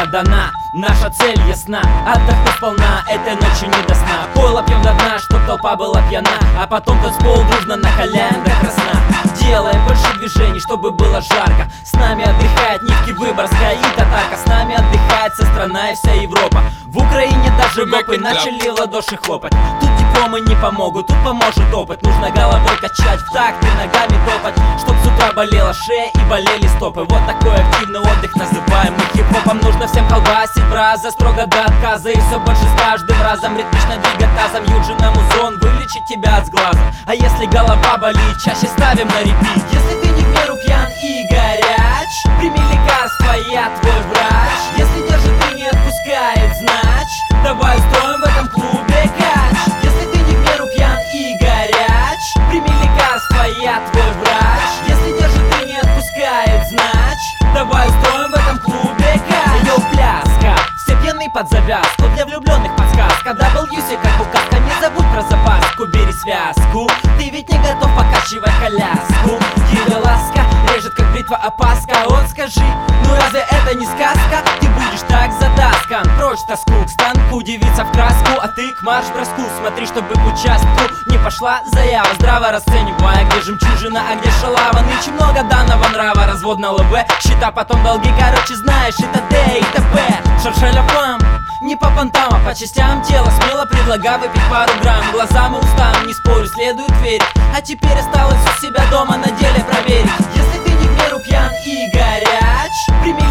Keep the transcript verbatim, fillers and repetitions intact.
дана, наша цель ясна. Отдохнуть сполна, этой ночью не до сна. Пойло пьем до дна, чтоб толпа была пьяна, а потом танцпол дружно накаляем до красна. Делаем больше движений, чтобы было жарко. С нами отдыхает Нивки, Выборгская и Татарка. С нами отдыхает вся страна и вся Европа. В Украине даже гопы начали в ладоши хлопать. Тут дипломы не помогут, тут поможет опыт. Нужно головой качать, в такт и ногами топать, чтоб с утра болела шея и болели стопы. Вот такой активный отдых называем мы хип-хопом. Нужно всем колбасить браза строго до отказа, и все больше с каждым разом ритмично двигать тазом. Юджина Музон вылечит тебя от сглаза. А если голова болит, чаще ставим на репит. Если ты не в меру пьян и горяч, прими лекарство, я твой врач. Если держит и не отпускает, знач, давай устроим в этом клубе кач. Если ты не в меру пьян и горяч, прими лекарство, я твой врач. Если держит и не отпускает, знач, давай устроим в этом клубе кач. Йоу, пляска, все пьяны под завязку, для влюбленных подсказка. Дабл юси, как указка, не забудь про запаску. Бери связку, ты ведь не готов покачивать коляску. Ее ласка режет, как бритва опаска. Вот скажи, ну разве это не сказка? Ты будешь так затаскан, прочь тоску, к станку, девица в краску, а ты к марш-броску. Смотри, чтобы к участку не пошла заява, здраво расценивая, где жемчужина, а где шалава. Нынче много данного нрава, развод на ЛВ, счета, потом долги, короче, знаешь, это Д и т.п. Шаршаляпам, не по понтам, а по частям тела. Смело предлагай выпить пару грамм. Глазам и устам, не спорю, следует верить. А теперь осталось у себя дома на деле проверить. Если ты не в меру пьян и горяч, прими